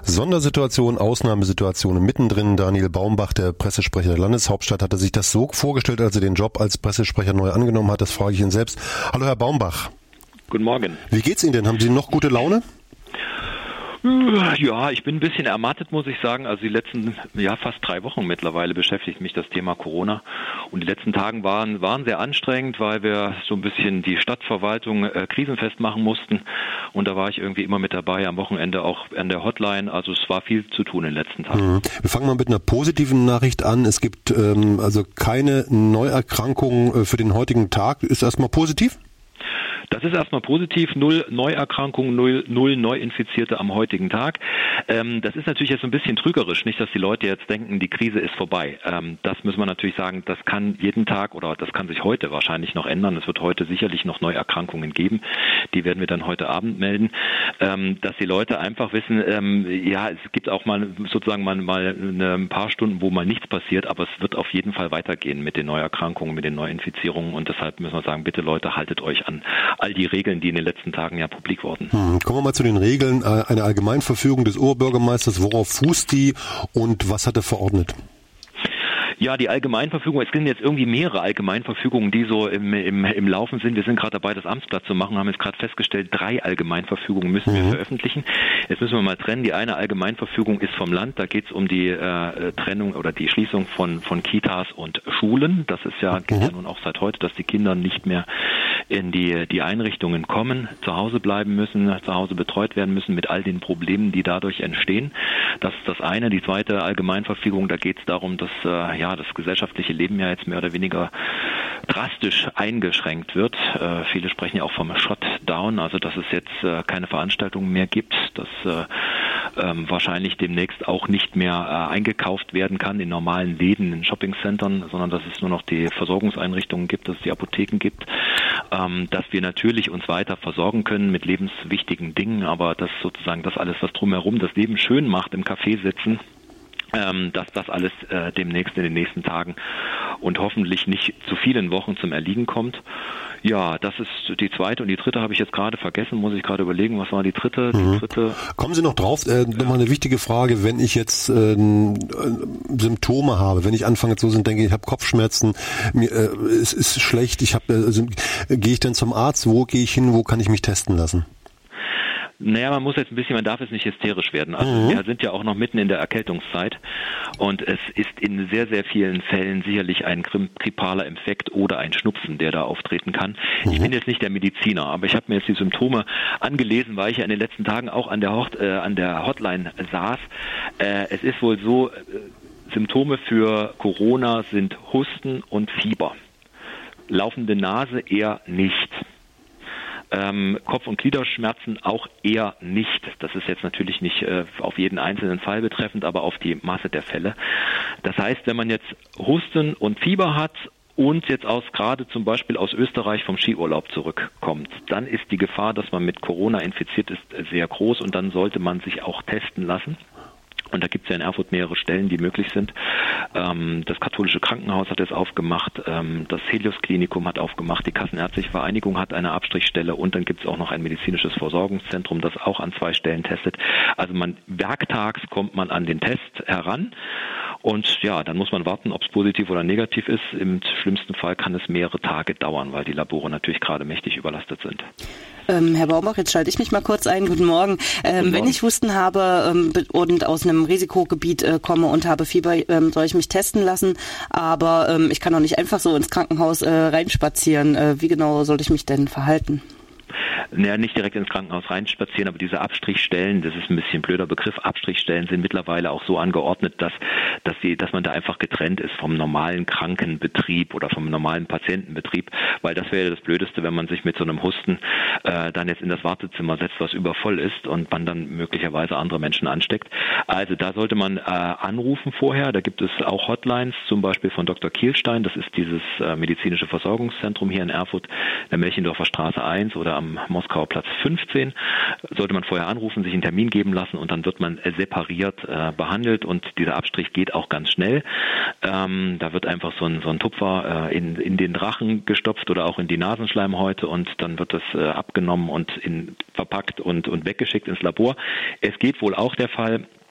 Sondersituation, Ausnahmesituation mittendrin. Daniel Baumbach, der Pressesprecher der Landeshauptstadt, hatte sich das so vorgestellt, als er den Job als Pressesprecher neu angenommen hat. Das frage ich ihn selbst. Hallo Herr Baumbach. Guten Morgen. Wie geht's Ihnen denn? Haben Sie noch gute Laune? Ja, ich bin ein bisschen ermattet, muss ich sagen. Also die letzten, fast 3 Wochen mittlerweile beschäftigt mich das Thema Corona. Und die letzten Tage waren sehr anstrengend, weil wir so ein bisschen die Stadtverwaltung krisenfest machen mussten. Und da war ich irgendwie immer mit dabei, am Wochenende auch an der Hotline. Also es war viel zu tun in den letzten Tagen. Wir fangen mal mit einer positiven Nachricht an. Es gibt also keine Neuerkrankungen für den heutigen Tag. Ist erstmal positiv? Das ist erstmal positiv, 0 Neuerkrankungen, 0 Neuinfizierte am heutigen Tag. Das ist natürlich jetzt so ein bisschen trügerisch, nicht, dass die Leute jetzt denken, die Krise ist vorbei. Das muss man natürlich sagen, das kann jeden Tag oder das kann sich heute wahrscheinlich noch ändern. Es wird heute sicherlich noch Neuerkrankungen geben. Die werden wir dann heute Abend melden. Dass die Leute einfach wissen, es gibt auch mal sozusagen mal ein paar Stunden, wo mal nichts passiert, aber es wird auf jeden Fall weitergehen mit den Neuerkrankungen, mit den Neuinfizierungen und deshalb müssen wir sagen, bitte Leute, haltet euch an all die Regeln, die in den letzten Tagen ja publik wurden. Kommen wir mal zu den Regeln. Eine Allgemeinverfügung des Oberbürgermeisters, worauf fußt die und was hat er verordnet? Ja, die Allgemeinverfügung, es sind jetzt irgendwie mehrere Allgemeinverfügungen, die so im Laufen sind. Wir sind gerade dabei, das Amtsblatt zu machen, haben jetzt gerade festgestellt, 3 Allgemeinverfügungen müssen wir veröffentlichen. Jetzt müssen wir mal trennen. Die eine Allgemeinverfügung ist vom Land, da geht es um die Trennung oder die Schließung von Kitas und Schulen. Das ist geht ja nun auch seit heute, dass die Kinder nicht mehr in die Einrichtungen kommen, zu Hause bleiben müssen, zu Hause betreut werden müssen mit all den Problemen, die dadurch entstehen. Das ist das eine. Die zweite Allgemeinverfügung, da geht es darum, dass das gesellschaftliche Leben ja jetzt mehr oder weniger drastisch eingeschränkt wird. Viele sprechen ja auch vom Shutdown, also dass es jetzt keine Veranstaltungen mehr gibt, dass wahrscheinlich demnächst auch nicht mehr eingekauft werden kann in normalen Läden, in Shoppingcentern, sondern dass es nur noch die Versorgungseinrichtungen gibt, dass es die Apotheken gibt, dass wir natürlich uns weiter versorgen können mit lebenswichtigen Dingen, aber dass sozusagen das alles, was drumherum das Leben schön macht, im Café sitzen, dass das alles demnächst in den nächsten Tagen und hoffentlich nicht zu vielen Wochen zum Erliegen kommt. Ja, das ist die zweite und die dritte habe ich jetzt gerade vergessen, muss ich gerade überlegen, was war die dritte? Die dritte. Kommen Sie noch drauf, nochmal eine wichtige Frage, wenn ich jetzt Symptome habe, wenn ich anfange zu denke, ich habe Kopfschmerzen, es ist schlecht, gehe ich dann zum Arzt, wo gehe ich hin, wo kann ich mich testen lassen? Naja, man darf jetzt nicht hysterisch werden. Also wir sind ja auch noch mitten in der Erkältungszeit und es ist in sehr, sehr vielen Fällen sicherlich ein grippaler Infekt oder ein Schnupfen, der da auftreten kann. Ich bin jetzt nicht der Mediziner, aber ich habe mir jetzt die Symptome angelesen, weil ich ja in den letzten Tagen auch an der Hotline saß. Es ist wohl so, Symptome für Corona sind Husten und Fieber. Laufende Nase eher nicht. Kopf- und Gliederschmerzen auch eher nicht. Das ist jetzt natürlich nicht auf jeden einzelnen Fall betreffend, aber auf die Masse der Fälle. Das heißt, wenn man jetzt Husten und Fieber hat und jetzt gerade zum Beispiel aus Österreich vom Skiurlaub zurückkommt, dann ist die Gefahr, dass man mit Corona infiziert ist, sehr groß und dann sollte man sich auch testen lassen. Und da gibt es ja in Erfurt mehrere Stellen, die möglich sind. Das katholische Krankenhaus hat es aufgemacht, das Helios-Klinikum hat aufgemacht, die Kassenärztliche Vereinigung hat eine Abstrichstelle und dann gibt es auch noch ein medizinisches Versorgungszentrum, das auch an 2 Stellen testet. Also werktags kommt man an den Test heran und dann muss man warten, ob es positiv oder negativ ist. Im schlimmsten Fall kann es mehrere Tage dauern, weil die Labore natürlich gerade mächtig überlastet sind. Herr Baumbach, jetzt schalte ich mich mal kurz ein. Guten Morgen. Wenn ich Husten habe und aus einem Risikogebiet komme und habe Fieber, soll ich mich testen lassen. Aber ich kann doch nicht einfach so ins Krankenhaus reinspazieren. Wie genau soll ich mich denn verhalten? Naja, nicht direkt ins Krankenhaus reinspazieren, aber diese Abstrichstellen, das ist ein bisschen ein blöder Begriff, Abstrichstellen sind mittlerweile auch so angeordnet, dass man da einfach getrennt ist vom normalen Krankenbetrieb oder vom normalen Patientenbetrieb, weil das wäre das Blödeste, wenn man sich mit so einem Husten dann jetzt in das Wartezimmer setzt, was übervoll ist und man dann möglicherweise andere Menschen ansteckt. Also da sollte man anrufen vorher, da gibt es auch Hotlines, zum Beispiel von Dr. Kielstein, das ist dieses medizinische Versorgungszentrum hier in Erfurt, in der Melchendorfer Straße 1 oder am Moskauer Platz 15, sollte man vorher anrufen, sich einen Termin geben lassen und dann wird man separiert behandelt und dieser Abstrich geht auch ganz schnell. Da wird einfach so ein Tupfer in den Rachen gestopft oder auch in die Nasenschleimhäute und dann wird das abgenommen und verpackt und weggeschickt ins Labor. Es geht wohl auch der Fall,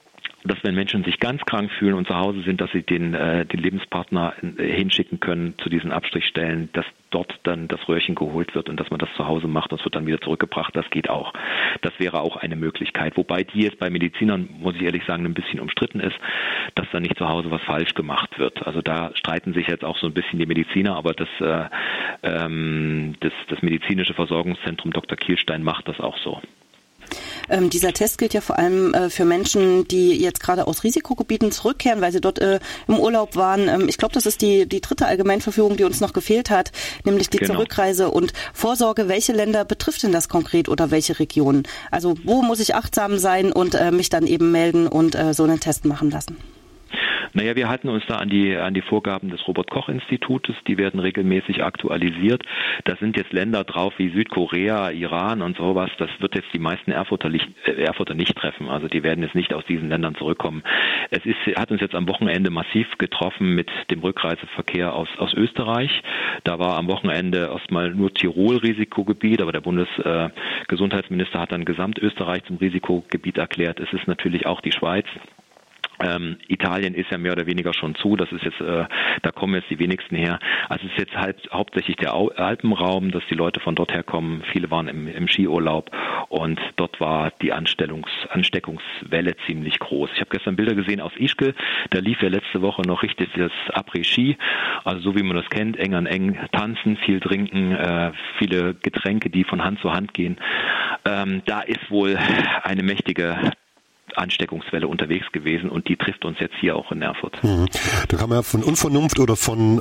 dass wenn Menschen sich ganz krank fühlen und zu Hause sind, dass sie den Lebenspartner hinschicken können zu diesen Abstrichstellen, dass dort dann das Röhrchen geholt wird und dass man das zu Hause macht und es wird dann wieder zurückgebracht. Das geht auch. Das wäre auch eine Möglichkeit. Wobei die jetzt bei Medizinern, muss ich ehrlich sagen, ein bisschen umstritten ist, dass da nicht zu Hause was falsch gemacht wird. Also da streiten sich jetzt auch so ein bisschen die Mediziner, aber das medizinische Versorgungszentrum Dr. Kielstein macht das auch so. Dieser Test gilt ja vor allem für Menschen, die jetzt gerade aus Risikogebieten zurückkehren, weil sie dort im Urlaub waren. Ich glaube, das ist die dritte Allgemeinverfügung, die uns noch gefehlt hat, nämlich die Zurückreise und Vorsorge. Welche Länder betrifft denn das konkret oder welche Regionen? Also wo muss ich achtsam sein und mich dann eben melden und so einen Test machen lassen? Naja, wir halten uns da an die Vorgaben des Robert-Koch-Institutes, die werden regelmäßig aktualisiert. Da sind jetzt Länder drauf wie Südkorea, Iran und sowas. Das wird jetzt die meisten Erfurter nicht treffen. Also die werden jetzt nicht aus diesen Ländern zurückkommen. Hat uns jetzt am Wochenende massiv getroffen mit dem Rückreiseverkehr aus Österreich. Da war am Wochenende erstmal nur Tirol Risikogebiet, aber der Bundesgesundheitsminister hat dann Gesamtösterreich zum Risikogebiet erklärt. Es ist natürlich auch die Schweiz. Italien ist ja mehr oder weniger schon zu, das ist jetzt, da kommen jetzt die wenigsten her. Also es ist jetzt hauptsächlich der Alpenraum, dass die Leute von dort herkommen. Viele waren im Skiurlaub und dort war die Ansteckungswelle ziemlich groß. Ich habe gestern Bilder gesehen aus Ischgl, da lief ja letzte Woche noch richtig das Après-Ski, also so wie man das kennt, eng an eng tanzen, viel trinken, viele Getränke, die von Hand zu Hand gehen. Da ist wohl eine mächtige Ansteckungswelle unterwegs gewesen und die trifft uns jetzt hier auch in Erfurt. Da kann man ja von Unvernunft oder von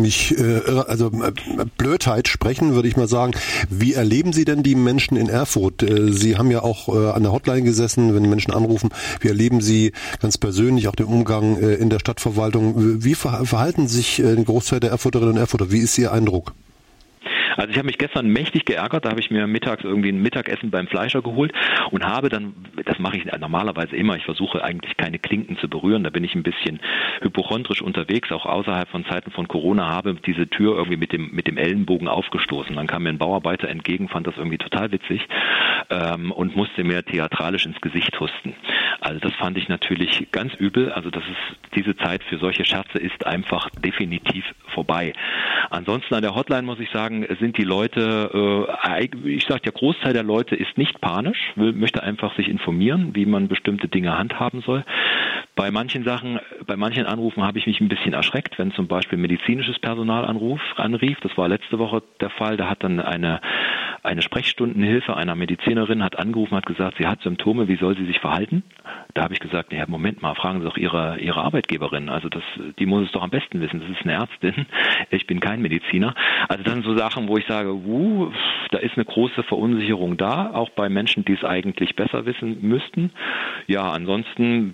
Blödheit sprechen, würde ich mal sagen. Wie erleben Sie denn die Menschen in Erfurt? Sie haben ja auch an der Hotline gesessen, wenn Menschen anrufen. Wie erleben Sie ganz persönlich auch den Umgang in der Stadtverwaltung? Wie verhalten sich ein Großteil der Erfurterinnen und Erfurter? Wie ist Ihr Eindruck? Also ich habe mich gestern mächtig geärgert, da habe ich mir mittags irgendwie ein Mittagessen beim Fleischer geholt und habe dann, das mache ich normalerweise immer, ich versuche eigentlich keine Klinken zu berühren, da bin ich ein bisschen hypochondrisch unterwegs, auch außerhalb von Zeiten von Corona, habe diese Tür irgendwie mit dem Ellenbogen aufgestoßen. Dann kam mir ein Bauarbeiter entgegen, fand das irgendwie total witzig und musste mir theatralisch ins Gesicht husten. Also das fand ich natürlich ganz übel, also diese Zeit für solche Scherze ist einfach definitiv vorbei. Ansonsten an der Hotline muss ich sagen, sind die Leute, der Großteil der Leute ist nicht panisch, möchte einfach sich informieren, wie man bestimmte Dinge handhaben soll. Bei manchen Anrufen habe ich mich ein bisschen erschreckt, wenn zum Beispiel medizinisches Personal anrief. Das war letzte Woche der Fall. Da hat dann eine Sprechstundenhilfe einer Medizinerin hat angerufen, hat gesagt, sie hat Symptome, wie soll sie sich verhalten? Da habe ich gesagt, ja, Moment mal, fragen Sie doch Ihre Arbeitgeberin. Also die muss es doch am besten wissen. Das ist eine Ärztin. Ich bin kein Mediziner. Also dann so Sachen, wo ich sage, da ist eine große Verunsicherung da, auch bei Menschen, die es eigentlich besser wissen müssten. Ja, ansonsten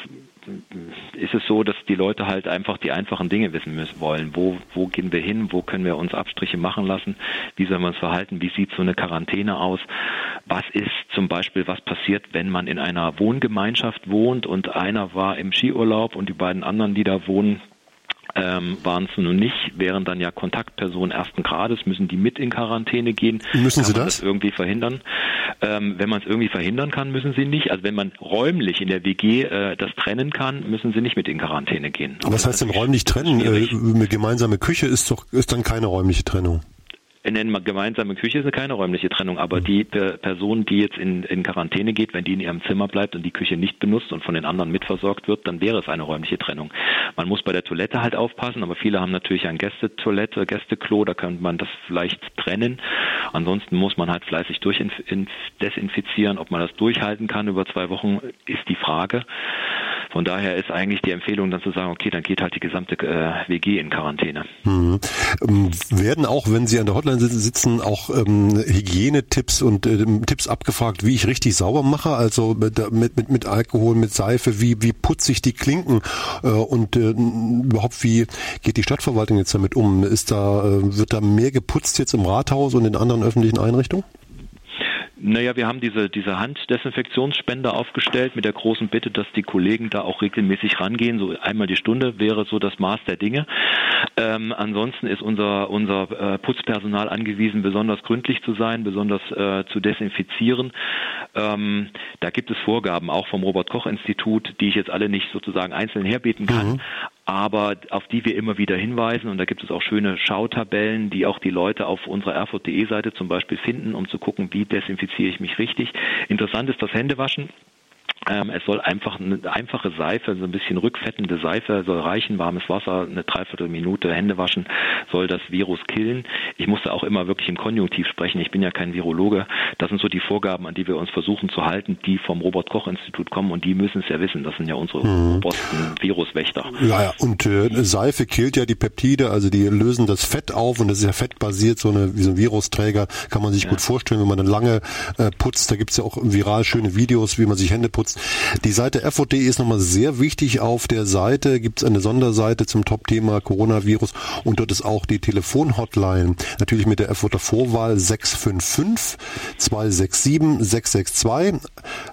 ist es so, dass die Leute halt einfach die einfachen Dinge wissen wollen. Wo gehen wir hin? Wo können wir uns Abstriche machen lassen? Wie soll man uns verhalten? Wie sieht so eine Quarantäne aus? Was passiert, wenn man in einer Wohngemeinschaft wohnt und einer war im Skiurlaub und die beiden anderen, die da wohnen, waren es nun nicht, wären dann ja Kontaktpersonen ersten Grades, müssen die mit in Quarantäne gehen. Müssen Sie das? Kann man das irgendwie verhindern? Wenn man es irgendwie verhindern kann, müssen sie nicht. Also wenn man räumlich in der WG das trennen kann, müssen sie nicht mit in Quarantäne gehen. Was heißt denn räumlich trennen? Eine gemeinsame Küche ist dann keine räumliche Trennung. Nennen wir gemeinsame Küche ist keine räumliche Trennung, aber die Person, die jetzt in Quarantäne geht, wenn die in ihrem Zimmer bleibt und die Küche nicht benutzt und von den anderen mitversorgt wird, dann wäre es eine räumliche Trennung. Man muss bei der Toilette halt aufpassen, aber viele haben natürlich ein Gästeklo, da könnte man das vielleicht trennen. Ansonsten muss man halt fleißig desinfizieren. Ob man das durchhalten kann über 2 Wochen, ist die Frage. Von daher ist eigentlich die Empfehlung dann zu sagen, okay, dann geht halt die gesamte WG in Quarantäne. Werden auch, wenn Sie an der Hotline sitzen, auch Hygienetipps und Tipps abgefragt, wie ich richtig sauber mache, also mit Alkohol, mit Seife, wie putze ich die Klinken und überhaupt, wie geht die Stadtverwaltung jetzt damit um? Wird da mehr geputzt jetzt im Rathaus und in anderen öffentlichen Einrichtungen? Naja, wir haben diese Handdesinfektionsspender aufgestellt mit der großen Bitte, dass die Kollegen da auch regelmäßig rangehen. So einmal die Stunde wäre so das Maß der Dinge. Ansonsten ist unser Putzpersonal angewiesen, besonders gründlich zu sein, besonders zu desinfizieren. Da gibt es Vorgaben auch vom Robert-Koch-Institut, die ich jetzt alle nicht sozusagen einzeln herbeten kann. Aber auf die wir immer wieder hinweisen, und da gibt es auch schöne Schautabellen, die auch die Leute auf unserer erfurt.de Seite zum Beispiel finden, um zu gucken, wie desinfiziere ich mich richtig. Interessant ist das Händewaschen. Es soll einfach eine einfache Seife, so ein bisschen rückfettende Seife, soll reichen, warmes Wasser, eine Dreiviertelminute Hände waschen, soll das Virus killen. Ich musste auch immer wirklich im Konjunktiv sprechen, ich bin ja kein Virologe. Das sind so die Vorgaben, an die wir uns versuchen zu halten, die vom Robert-Koch-Institut kommen, und die müssen es ja wissen, das sind ja unsere obersten Viruswächter. Ja, und Seife killt ja die Peptide, also die lösen das Fett auf, und das ist ja fettbasiert, wie so ein Virusträger, kann man sich gut vorstellen, wenn man dann lange putzt. Da gibt's ja auch viral schöne Videos, wie man sich Hände putzt. Die Seite erfurt.de ist nochmal sehr wichtig. Auf der Seite gibt es eine Sonderseite zum Top-Thema Coronavirus, und dort ist auch die Telefon-Hotline. Natürlich mit der Erfurter Vorwahl 655 267 662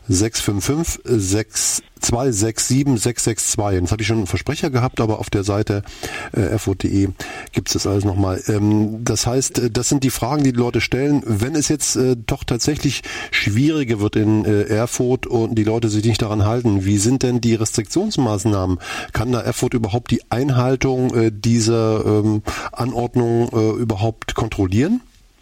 655 267 662. Das hatte ich schon einen Versprecher gehabt, aber auf der Seite erfurt.de gibt es das alles nochmal. Das heißt, das sind die Fragen, die Leute stellen. Wenn es jetzt doch tatsächlich schwieriger wird in Erfurt und die Leute sich nicht daran halten, wie sind denn die Restriktionsmaßnahmen? Kann da Erfurt überhaupt die Einhaltung dieser Anordnung überhaupt kontrollieren?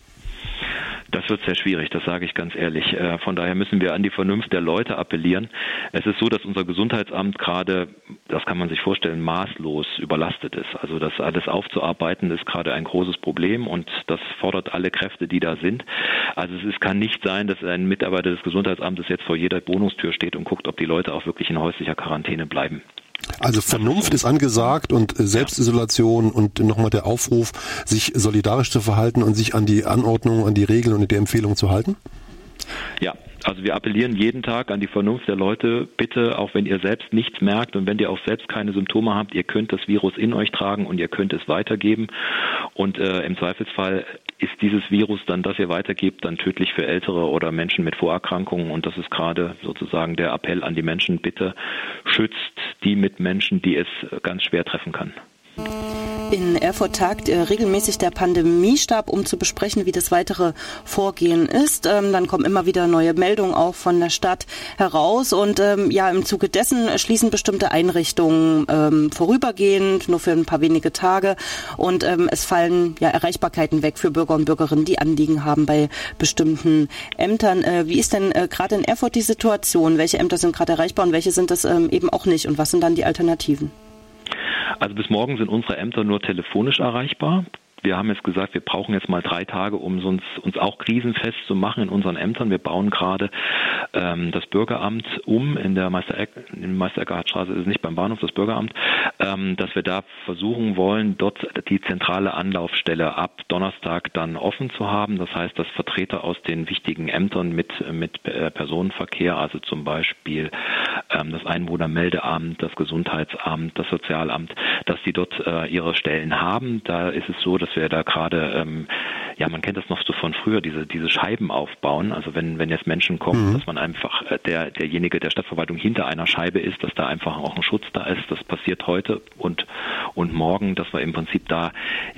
Das wird sehr schwierig, das sage ich ganz ehrlich. Von daher müssen wir an die Vernunft der Leute appellieren. Es ist so, dass unser Gesundheitsamt gerade, das kann man sich vorstellen, maßlos überlastet ist. Also das alles aufzuarbeiten ist gerade ein großes Problem, und das fordert alle Kräfte, die da sind. Also es kann nicht sein, dass ein Mitarbeiter des Gesundheitsamtes jetzt vor jeder Wohnungstür steht und guckt, ob die Leute auch wirklich in häuslicher Quarantäne bleiben. Also Vernunft ist angesagt und Selbstisolation und nochmal der Aufruf, sich solidarisch zu verhalten und sich an die Anordnungen, an die Regeln und die Empfehlungen zu halten? Ja, also wir appellieren jeden Tag an die Vernunft der Leute. Bitte, auch wenn ihr selbst nichts merkt und wenn ihr auch selbst keine Symptome habt, ihr könnt das Virus in euch tragen und ihr könnt es weitergeben. Und im Zweifelsfall ist dieses Virus dann, das ihr weitergebt, dann tödlich für Ältere oder Menschen mit Vorerkrankungen. Und das ist gerade sozusagen der Appell an die Menschen. Bitte schützt die Mitmenschen, die es ganz schwer treffen kann. In Erfurt tagt regelmäßig der Pandemiestab, um zu besprechen, wie das weitere Vorgehen ist. Dann kommen immer wieder neue Meldungen auch von der Stadt heraus, und im Zuge dessen schließen bestimmte Einrichtungen vorübergehend, nur für ein paar wenige Tage, und es fallen Erreichbarkeiten weg für Bürger und Bürgerinnen, die Anliegen haben bei bestimmten Ämtern. Wie ist denn gerade in Erfurt die Situation? Welche Ämter sind gerade erreichbar und welche sind das eben auch nicht, und was sind dann die Alternativen? Also bis morgen sind unsere Ämter nur telefonisch erreichbar. Wir haben jetzt gesagt, wir brauchen jetzt mal 3 Tage, um uns auch krisenfest zu machen in unseren Ämtern. Wir bauen gerade das Bürgeramt um in der Meister-Eckardt-Straße, ist nicht beim Bahnhof, das Bürgeramt, dass wir da versuchen wollen, dort die zentrale Anlaufstelle ab Donnerstag dann offen zu haben. Das heißt, dass Vertreter aus den wichtigen Ämtern mit Personenverkehr, also zum Beispiel das Einwohnermeldeamt, das Gesundheitsamt, das Sozialamt, dass die dort ihre Stellen haben. Da ist es so, dass wir da gerade, man kennt das noch so von früher, diese Scheiben aufbauen. Also wenn jetzt Menschen kommen, dass man einfach derjenige der Stadtverwaltung hinter einer Scheibe ist, dass da einfach auch ein Schutz da ist. Das passiert heute und morgen, dass wir im Prinzip da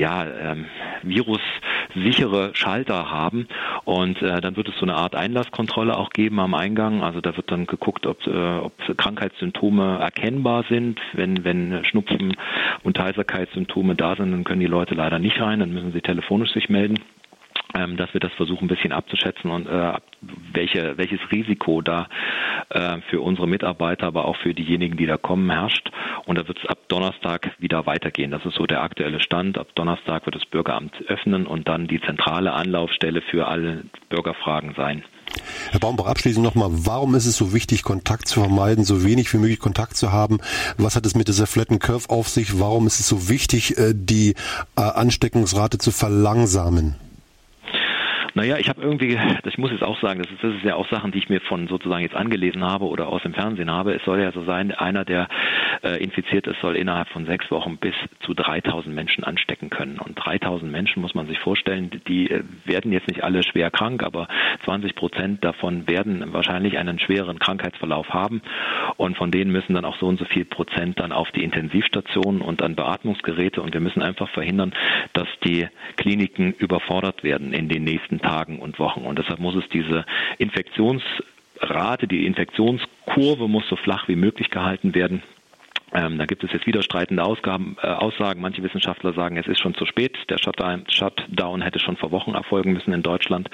virussichere Schalter haben, und dann wird es so eine Art Einlasskontrolle auch geben am Eingang. Also da wird dann geguckt, ob Krankheitssymptome erkennbar sind. Wenn Schnupfen und Heiserkeitssymptome da sind, dann können die Leute leider nicht rein, dann müssen sie telefonisch sich melden. Dass wir das versuchen ein bisschen abzuschätzen und welches Risiko da für unsere Mitarbeiter, aber auch für diejenigen, die da kommen, herrscht. Und da wird es ab Donnerstag wieder weitergehen. Das ist so der aktuelle Stand. Ab Donnerstag wird das Bürgeramt öffnen und dann die zentrale Anlaufstelle für alle Bürgerfragen sein. Herr Baumbach, abschließend nochmal, warum ist es so wichtig, Kontakt zu vermeiden, so wenig wie möglich Kontakt zu haben? Was hat es mit dieser Flatten Curve auf sich? Warum ist es so wichtig, die Ansteckungsrate zu verlangsamen? Naja, ich muss jetzt auch sagen, das ist ja auch Sachen, die ich mir von sozusagen jetzt angelesen habe oder aus dem Fernsehen habe. Es soll ja so sein, einer, der infiziert ist, soll innerhalb von 6 Wochen bis zu 3.000 Menschen anstecken können. Und 3.000 Menschen, muss man sich vorstellen, die werden jetzt nicht alle schwer krank, aber 20% davon werden wahrscheinlich einen schwereren Krankheitsverlauf haben. Und von denen müssen dann auch so und so viel Prozent dann auf die Intensivstationen und an Beatmungsgeräte. Und wir müssen einfach verhindern, dass die Kliniken überfordert werden in den nächsten Tagen und Wochen. Und deshalb muss es diese Infektionsrate, die Infektionskurve muss so flach wie möglich gehalten werden. Da gibt es jetzt widerstreitende Aussagen. Manche Wissenschaftler sagen, es ist schon zu spät. Der Shutdown hätte schon vor Wochen erfolgen müssen in Deutschland.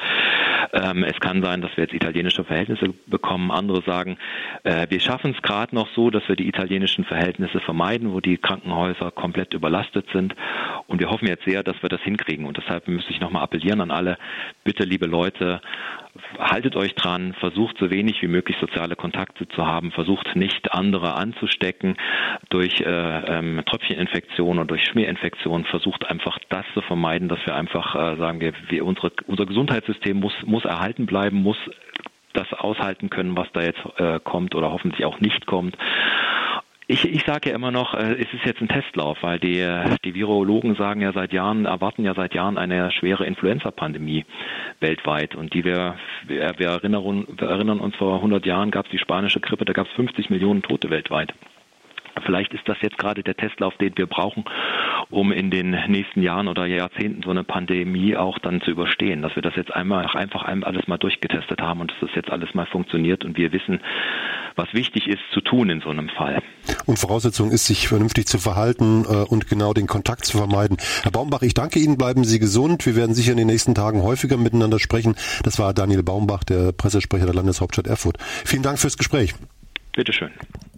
Es kann sein, dass wir jetzt italienische Verhältnisse bekommen. Andere sagen, wir schaffen es gerade noch so, dass wir die italienischen Verhältnisse vermeiden, wo die Krankenhäuser komplett überlastet sind. Und wir hoffen jetzt sehr, dass wir das hinkriegen. Und deshalb müsste ich nochmal appellieren an alle, bitte, liebe Leute, haltet euch dran, versucht so wenig wie möglich soziale Kontakte zu haben, versucht nicht andere anzustecken durch Tröpfcheninfektionen oder durch Schmierinfektionen, versucht einfach das zu vermeiden, dass wir einfach sagen, unser Gesundheitssystem muss erhalten bleiben, muss das aushalten können, was da jetzt kommt oder hoffentlich auch nicht kommt. Ich sage ja immer noch, es ist jetzt ein Testlauf, weil die Virologen erwarten ja seit Jahren eine schwere Influenza-Pandemie weltweit. Und wir erinnern uns, vor 100 Jahren gab es die spanische Grippe, da gab es 50 Millionen Tote weltweit. Vielleicht ist das jetzt gerade der Testlauf, den wir brauchen, um in den nächsten Jahren oder Jahrzehnten so eine Pandemie auch dann zu überstehen. Dass wir das jetzt einfach alles mal durchgetestet haben und dass das jetzt alles mal funktioniert und wir wissen, was wichtig ist zu tun in so einem Fall. Und Voraussetzung ist, sich vernünftig zu verhalten und genau den Kontakt zu vermeiden. Herr Baumbach, ich danke Ihnen, bleiben Sie gesund. Wir werden sicher in den nächsten Tagen häufiger miteinander sprechen. Das war Daniel Baumbach, der Pressesprecher der Landeshauptstadt Erfurt. Vielen Dank fürs Gespräch. Bitteschön.